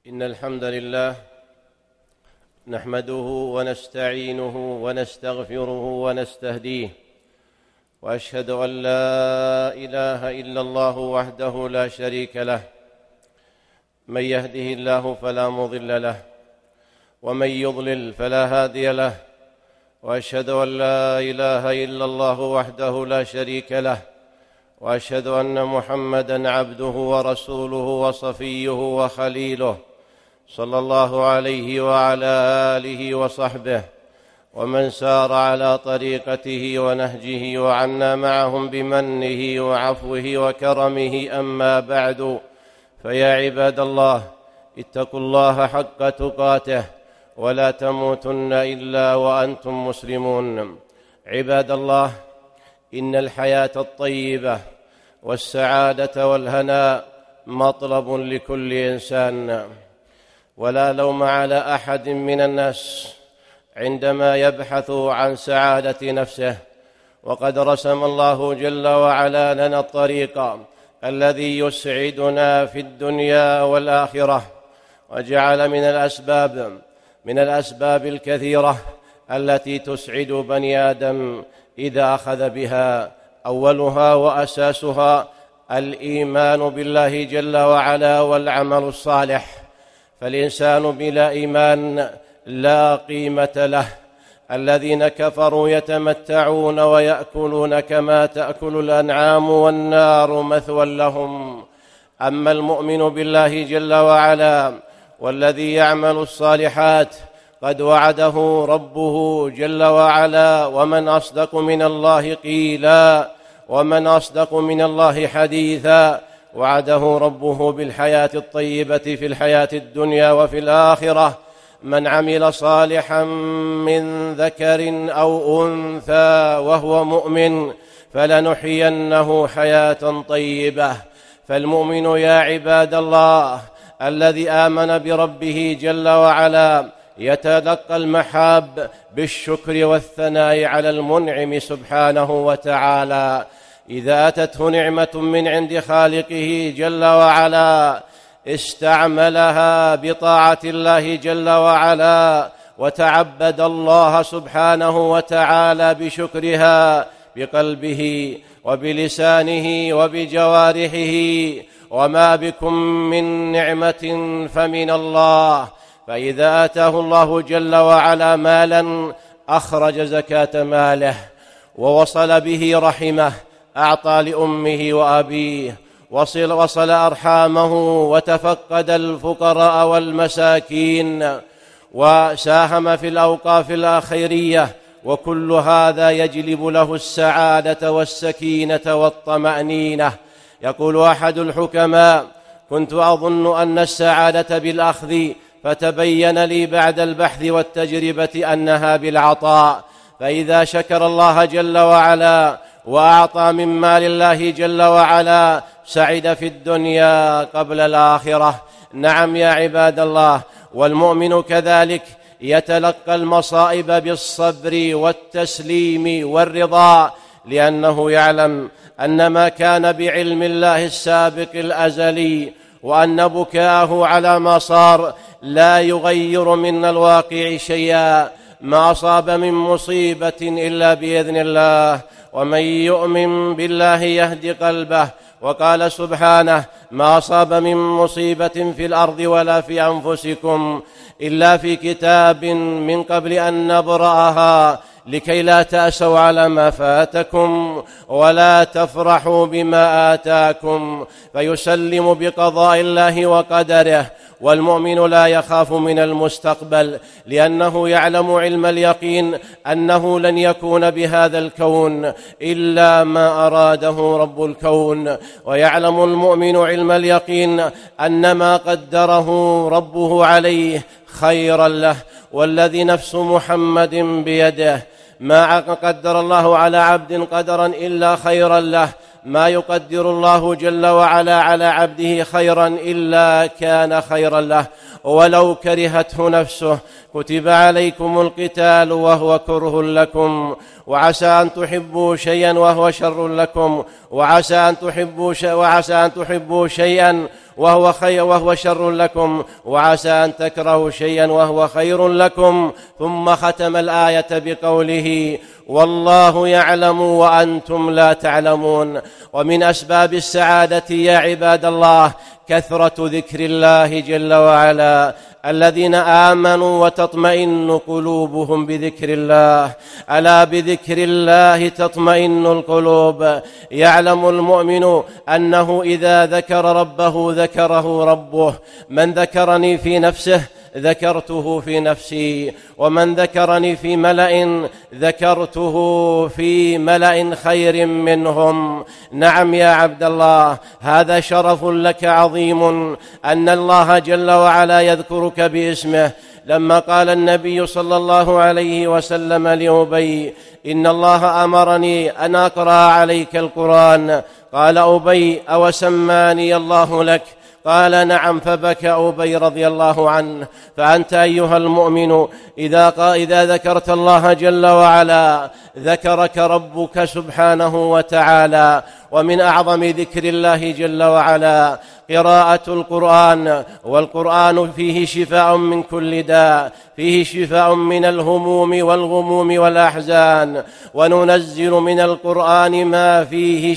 إن الحمد لله نحمده ونستعينه ونستغفره ونستهديه، وأشهد أن لا إله إلا الله وحده لا شريك له، من يهده الله فلا مضل له ومن يضلل فلا هادي له، وأشهد أن لا إله إلا الله وحده لا شريك له، وأشهد أن محمدًا عبده ورسوله وصفيه وخليله، صلى الله عليه وعلى آله وصحبه ومن سار على طريقته ونهجه وعنا معهم بمنه وعفوه وكرمه. أما بعد، فيا عباد الله، اتقوا الله حق تقاته ولا تموتن إلا وأنتم مسلمون. عباد الله، إن الحياة الطيبة والسعادة والهناء مطلب لكل إنسان، ولا لوم على أحد من الناس عندما يبحث عن سعادة نفسه، وقد رسم الله جل وعلا لنا الطريق الذي يسعدنا في الدنيا والآخرة، وجعل من الأسباب الكثيرة التي تسعد بني آدم إذا أخذ بها. أولها وأساسها الإيمان بالله جل وعلا والعمل الصالح، فالإنسان بلا إيمان لا قيمة له. الذين كفروا يتمتعون ويأكلون كما تأكل الأنعام والنار مثوى لهم. أما المؤمن بالله جل وعلا والذي يعمل الصالحات قد وعده ربه جل وعلا: ومن أصدق من الله قيلا ومن أصدق من الله حديثا. وعده ربه بالحياة الطيبة في الحياة الدنيا وفي الآخرة: من عمل صالحا من ذكر أو أنثى وهو مؤمن فلنحيينه حياة طيبة. فالمؤمن يا عباد الله الذي آمن بربه جل وعلا يتلقى المحاب بالشكر والثناء على المنعم سبحانه وتعالى. إذا أتته نعمة من عند خالقه جل وعلا استعملها بطاعة الله جل وعلا، وتعبد الله سبحانه وتعالى بشكرها بقلبه وبلسانه وبجوارحه. وما بكم من نعمة فمن الله. فإذا آتاه الله جل وعلا مالا أخرج زكاة ماله، ووصل به رحمه أعطى لأمه وأبيه، وصل أرحامه، وتفقد الفقراء والمساكين، وساهم في الأوقاف الخيرية. وكل هذا يجلب له السعادة والسكينة والطمأنينة. يقول أحد الحكماء: كنت أظن أن السعادة بالأخذ، فتبين لي بعد البحث والتجربة أنها بالعطاء. فإذا شكر الله جل وعلا وأعطى من مال الله جل وعلا سعد في الدنيا قبل الآخرة. نعم يا عباد الله، والمؤمن كذلك يتلقى المصائب بالصبر والتسليم والرضا، لأنه يعلم أن ما كان بعلم الله السابق الأزلي، وأن بكاءه على ما صار لا يغير من الواقع شيئا. ما أصاب من مصيبة إلا بإذن الله، ومن يؤمن بالله يهد قلبه. وقال سبحانه: ما أصاب من مصيبة في الأرض ولا في أنفسكم إلا في كتاب من قبل أن نبرأها لكي لا تأسوا على ما فاتكم ولا تفرحوا بما آتاكم. فيسلم بقضاء الله وقدره. والمؤمن لا يخاف من المستقبل، لأنه يعلم علم اليقين أنه لن يكون بهذا الكون إلا ما أراده رب الكون. ويعلم المؤمن علم اليقين أن ما قدره ربه عليه خيرا له، والذي نفس محمد بيده. ما قدر الله على عبد قدرا إلا خيرا له، ما يقدر الله جل وعلا على عبده خيرا إلا كان خيرا له، ولو كرهته نفسه. كتب عليكم القتال وهو كره لكم، وعسى أن تحبوا شيئا وهو شر لكم، وعسى أن تحبوا شيئا وهو شر لكم، وعسى أن تكرهوا شيئا وهو خير لكم. ثم ختم الآية بقوله: والله يعلم وأنتم لا تعلمون. ومن أسباب السعادة يا عباد الله كثرة ذكر الله جل وعلا. الذين آمنوا وتطمئن قلوبهم بذكر الله، ألا بذكر الله تطمئن القلوب. يعلم المؤمن أنه إذا ذكر ربه ذكره ربه. من ذكرني في نفسه ذكرته في نفسي، ومن ذكرني في ملأ ذكرته في ملأ خير منهم. نعم يا عبد الله، هذا شرف لك عظيم أن الله جل وعلا يذكرك باسمه. لما قال النبي صلى الله عليه وسلم لأبي: إن الله أمرني أن أقرأ عليك القرآن، قال أبي: أو سماني الله لك؟ قال: نعم. فبكى أبي رضي الله عنه. فأنت أيها المؤمن إذا ذكرت الله جل وعلا ذكرك ربك سبحانه وتعالى. ومن أعظم ذكر الله جل وعلا قراءة القرآن، والقرآن فيه شفاء من كل داء، فيه شفاء من الهموم والغموم والأحزان. وننزل من القرآن ما فيه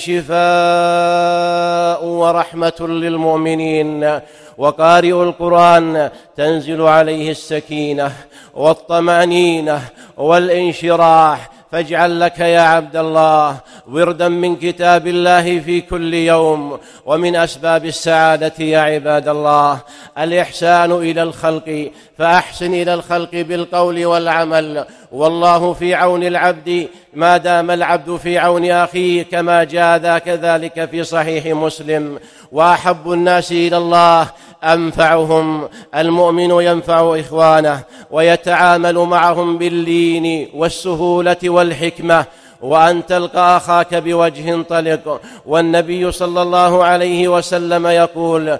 شفاء ورحمة للمؤمنين. وقارئ القرآن تنزل عليه السكينة والطمأنينة والانشراح. فاجعل لك يا عبد الله وردا من كتاب الله في كل يوم. ومن أسباب السعادة يا عباد الله الإحسان إلى الخلق، فأحسن إلى الخلق بالقول والعمل. والله في عون العبد ما دام العبد في عون أخيه، كما جاء كذلك في صحيح مسلم: وأحب الناس إلى الله أنفعهم. المؤمن ينفع إخوانه ويتعامل معهم باللين والسهولة والحكمة، وأن تلقى أخاك بوجه طلق. والنبي صلى الله عليه وسلم يقول: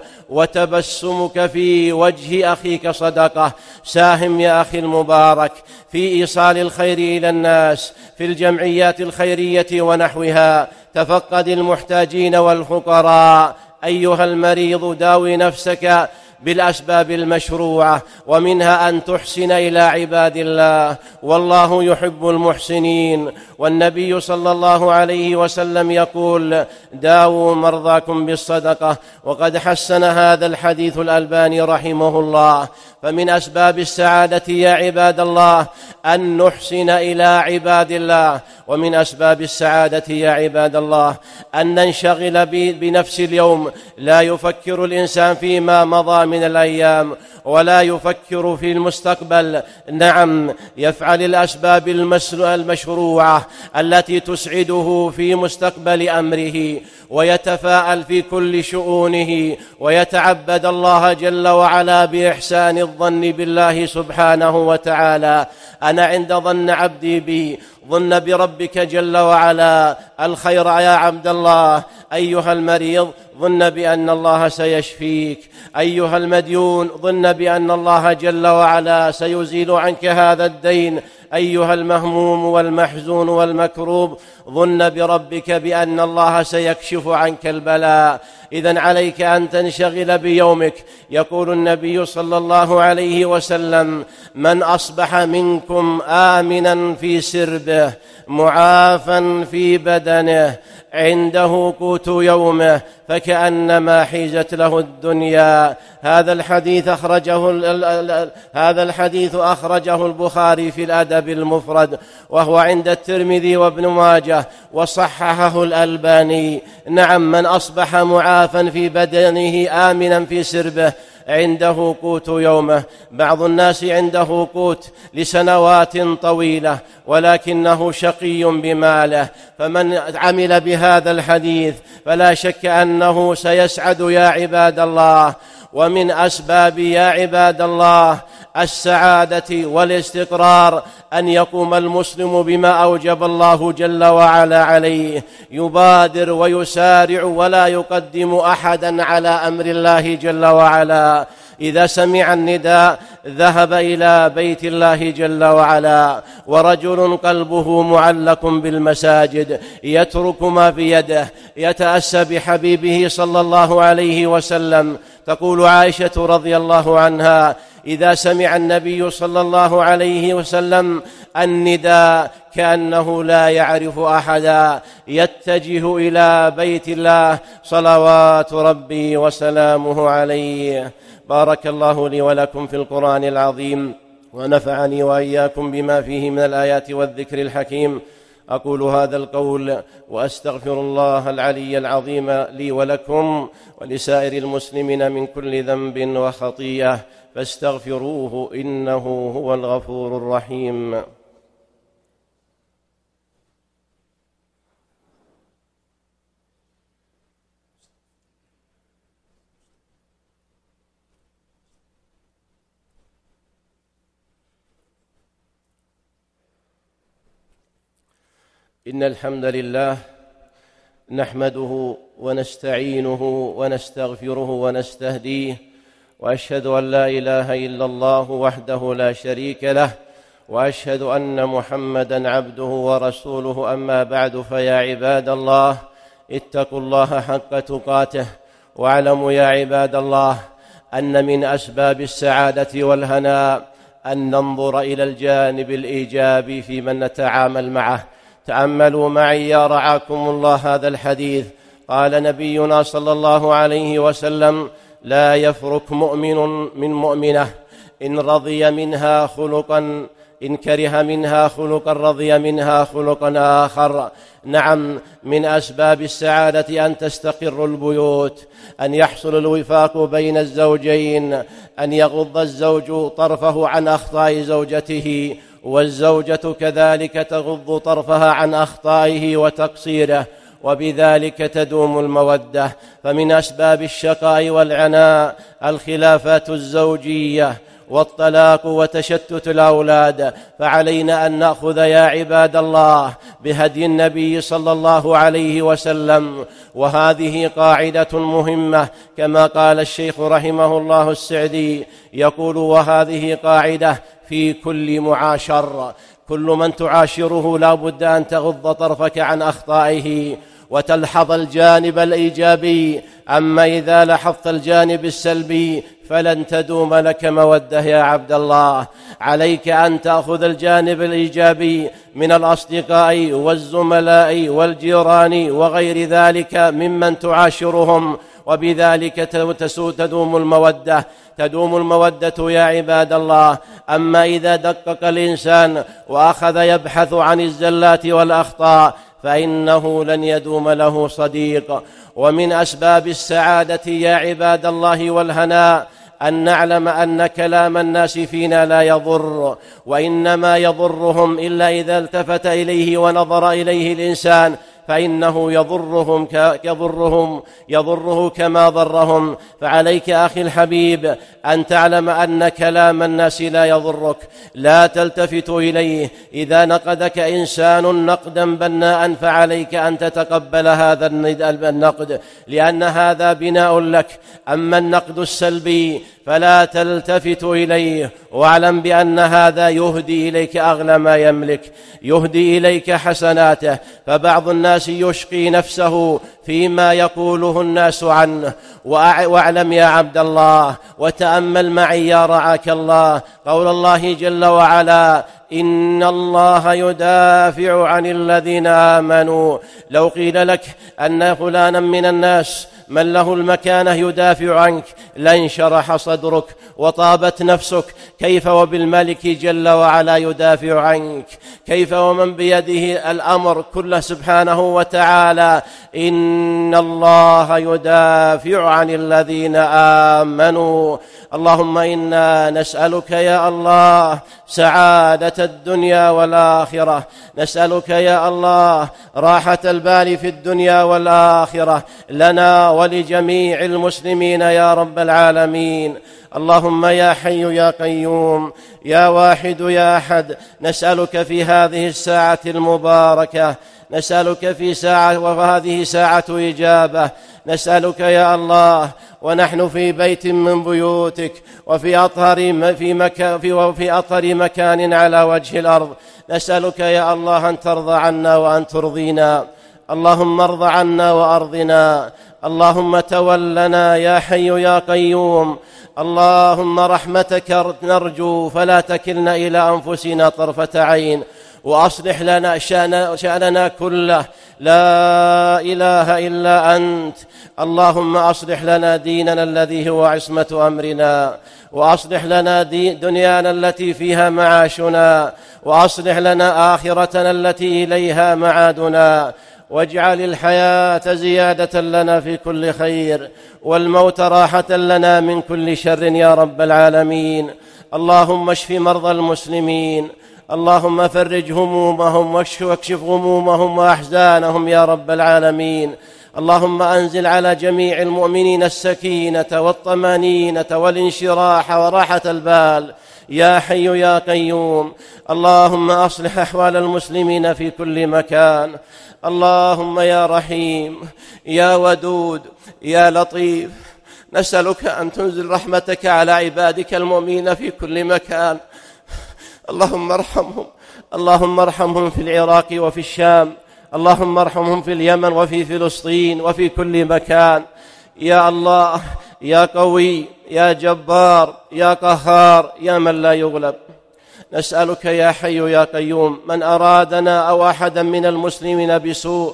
وتبسمك في وجه أخيك صدقة. ساهم يا أخي المبارك في إيصال الخير إلى الناس في الجمعيات الخيرية ونحوها. تفقد المحتاجين والفقراء. أيها المريض داوي نفسك بالأسباب المشروعة، ومنها أن تحسن إلى عباد الله، والله يحب المحسنين. والنبي صلى الله عليه وسلم يقول: داووا مرضاكم بالصدقة. وقد حسن هذا الحديث الألباني رحمه الله. فمن أسباب السعادة يا عباد الله أن نحسن إلى عباد الله. ومن أسباب السعادة يا عباد الله أن ننشغل بنفس اليوم. لا يفكر الإنسان فيما مضى من الأيام، ولا يفكر في المستقبل. نعم، يفعل الأسباب المشروعة التي تسعده في مستقبل أمره، ويتفاءل في كل شؤونه، ويتعبد الله جل وعلا بإحسان الظن بالله سبحانه وتعالى. أنا عند ظن عبدي بي. ظن بربك جل وعلا الخير يا عبد الله. أيها المريض ظن بأن الله سيشفيك. أيها المديون ظن بأن الله جل وعلا سيزيل عنك هذا الدين. أيها المهموم والمحزون والمكروب ظن بربك بأن الله سيكشف عنك البلاء. إذن عليك أن تنشغل بيومك. يقول النبي صلى الله عليه وسلم: من أصبح منكم آمنا في سربه معافا في بدنه عنده قوت يومه فكأنما حيزت له الدنيا. هذا الحديث أخرجه البخاري في الأدب المفرد، وهو عند الترمذي وابن ماجه، وصححه الألباني. نعم، من أصبح معافا في بدنه آمنا في سربه عنده قوت يومه. بعض الناس عنده قوت لسنوات طويلة ولكنه شقي بماله. فمن عمل بهذا الحديث فلا شك أنه سيسعد يا عباد الله. ومن أسباب يا عباد الله السعادة والاستقرار أن يقوم المسلم بما أوجب الله جل وعلا عليه، يبادر ويسارع ولا يقدم أحدا على أمر الله جل وعلا. إذا سمع النداء ذهب إلى بيت الله جل وعلا. ورجل قلبه معلق بالمساجد يترك ما بيده، يتأسى بحبيبه صلى الله عليه وسلم، تقول عائشة رضي الله عنها: إذا سمع النبي صلى الله عليه وسلم النداء كأنه لا يعرف أحدا يتجه إلى بيت الله صلوات ربي وسلامه عليه. بارك الله لي ولكم في القرآن العظيم، ونفعني وإياكم بما فيه من الآيات والذكر الحكيم. أقول هذا القول وأستغفر الله العلي العظيم لي ولكم ولسائر المسلمين من كل ذنب وخطيئة، فاستغفروه إنه هو الغفور الرحيم. إن الحمد لله نحمده ونستعينه ونستغفره ونستهديه، وأشهد أن لا إله إلا الله وحده لا شريك له، وأشهد أن محمدًا عبده ورسوله. أما بعد، فيا عباد الله اتقوا الله حق تقاته، واعلموا يا عباد الله أن من أسباب السعادة والهناء أن ننظر إلى الجانب الإيجابي في من نتعامل معه. تأملوا معي يا رعاكم الله هذا الحديث. قال نبينا صلى الله عليه وسلم: لا يفرق مؤمن من مؤمنة، إن رضي منها خلقا، إن كره منها خلقا رضي منها خلقا آخر. نعم، من أسباب السعادة أن تستقر البيوت، أن يحصل الوفاق بين الزوجين، أن يغض الزوج طرفه عن أخطاء زوجته، والزوجة كذلك تغض طرفها عن أخطائه وتقصيره، وبذلك تدوم المودة. فمن أسباب الشقاء والعناء الخلافات الزوجية والطلاق وتشتت الأولاد. فعلينا أن نأخذ يا عباد الله بهدي النبي صلى الله عليه وسلم، وهذه قاعدة مهمة كما قال الشيخ رحمه الله السعدي يقول: وهذه قاعدة في كل معاشر، كل من تعاشره لا بد أن تغض طرفك عن أخطائه وتلحظ الجانب الإيجابي. أما إذا لحظت الجانب السلبي فلن تدوم لك مودة يا عبد الله. عليك أن تأخذ الجانب الإيجابي من الأصدقاء والزملاء والجيران وغير ذلك ممن تعاشرهم، وبذلك تدوم المودة يا عباد الله. أما إذا دقق الإنسان وأخذ يبحث عن الزلات والأخطاء فإنه لن يدوم له صديق. ومن أسباب السعادة يا عباد الله والهناء أن نعلم أن كلام الناس فينا لا يضر، وإنما يضرهم إلا إذا التفت إليه ونظر إليه الإنسان، فإنه يضره كما ضرهم. فعليك أخي الحبيب أن تعلم أن كلام الناس لا يضرك، لا تلتفت إليه. إذا نقدك إنسان نقدا بناء فعليك أن تتقبل هذا النقد، لأن هذا بناء لك. أما النقد السلبي فلا تلتفت إليه، واعلم بأن هذا يهدي إليك أغلى ما يملك، يهدي إليك حسناته. فبعض الناس يشقي نفسه فيما يقوله الناس عنه. واعلم يا عبد الله وتأمل معي يا رعاك الله قول الله جل وعلا: إن الله يدافع عن الذين آمنوا. لو قيل لك أن فلانا من الناس من له المكانة يدافع عنك لانشرح صدرك وطابت نفسك، كيف وبالملك جل وعلا يدافع عنك؟ كيف ومن بيده الأمر كله سبحانه وتعالى؟ إن الله يدافع عن الذين آمنوا. اللهم إنا نسألك يا الله سعادة الدنيا والآخرة، نسألك يا الله راحة البال في الدنيا والآخرة لنا ولجميع المسلمين يا رب العالمين. اللهم يا حي يا قيوم يا واحد يا أحد، نسألك في هذه الساعة المباركة، نسألك في ساعة وهذه ساعة إجابة، نسألك يا الله ونحن في بيت من بيوتك وفي أطهر مكان على وجه الأرض، نسألك يا الله أن ترضى عنا وأن ترضينا. اللهم ارض عنا وأرضنا، اللهم تولنا يا حي يا قيوم. اللهم رحمتك نرجو فلا تكلنا إلى أنفسنا طرفة عين، وأصلح لنا شأننا كله، لا إله إلا أنت. اللهم أصلح لنا ديننا الذي هو عصمة أمرنا، وأصلح لنا دنيانا التي فيها معاشنا، وأصلح لنا آخرتنا التي إليها معادنا، واجعل الحياة زيادة لنا في كل خير، والموت راحة لنا من كل شر يا رب العالمين. اللهم اشف مرضى المسلمين، اللهم فرج همومهم واكشف غمومهم وأحزانهم يا رب العالمين. اللهم أنزل على جميع المؤمنين السكينة والطمأنينة والانشراح وراحة البال يا حي يا قيوم. اللهم أصلح أحوال المسلمين في كل مكان. اللهم يا رحيم يا ودود يا لطيف، نسألك أن تنزل رحمتك على عبادك المؤمنين في كل مكان. اللهم ارحمهم، اللهم ارحمهم في العراق وفي الشام، اللهم ارحمهم في اليمن وفي فلسطين وفي كل مكان. يا الله يا قوي يا جبار يا قهار يا من لا يغلب، نسألك يا حي يا قيوم من أرادنا أو أحدا من المسلمين بسوء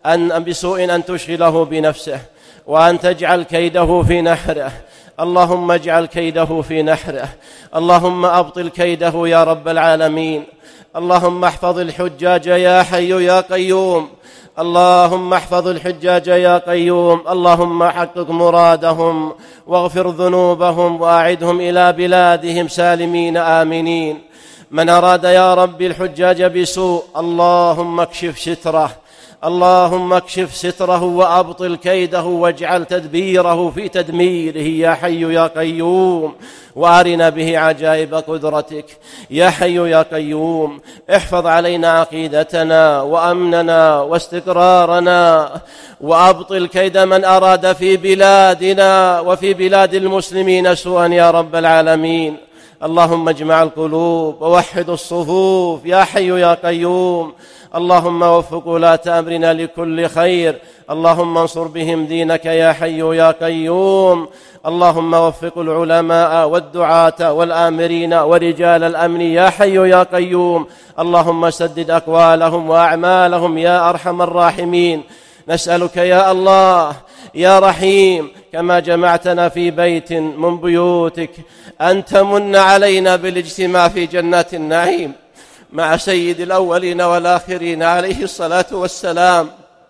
أن تشغله بنفسه، وأن تجعل كيده في نحره. اللهم اجعل كيده في نحره، اللهم أبطل كيده يا رب العالمين. اللهم احفظ الحجاج يا حي يا قيوم، اللهم احفظ الحجاج يا قيوم. اللهم حقق مرادهم واغفر ذنوبهم وأعدهم إلى بلادهم سالمين آمنين. من أراد يا رب الحجاج بسوء اللهم اكشف ستره، اللهم اكشف ستره وأبطل كيده، واجعل تدبيره في تدميره يا حي يا قيوم، وأرنا به عجائب قدرتك يا حي يا قيوم. احفظ علينا عقيدتنا وأمننا واستقرارنا، وأبطل كيد من أراد في بلادنا وفي بلاد المسلمين سوءا يا رب العالمين. اللهم اجمع القلوب ووحد الصفوف يا حي يا قيوم. اللهم وفق ولاة أمرنا لكل خير، اللهم انصر بهم دينك يا حي يا قيوم. اللهم وفق العلماء والدعاة والآمرين ورجال الأمن يا حي يا قيوم. اللهم سدد أقوالهم وأعمالهم يا أرحم الراحمين. نسألك يا الله يا رحيم كما جمعتنا في بيت من بيوتك أن تمن علينا بالاجتماع في جنات النعيم مع سيد الأولين والآخرين عليه الصلاة والسلام.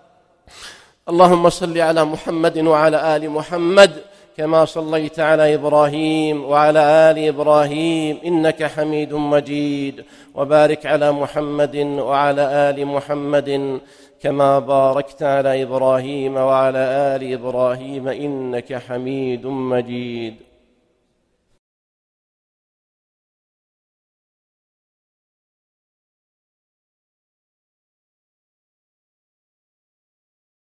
اللهم صل على محمد وعلى آل محمد كما صليت على إبراهيم وعلى آل إبراهيم إنك حميد مجيد، وبارك على محمد وعلى آل محمد كما باركت على إبراهيم وعلى آل إبراهيم إنك حميد مجيد.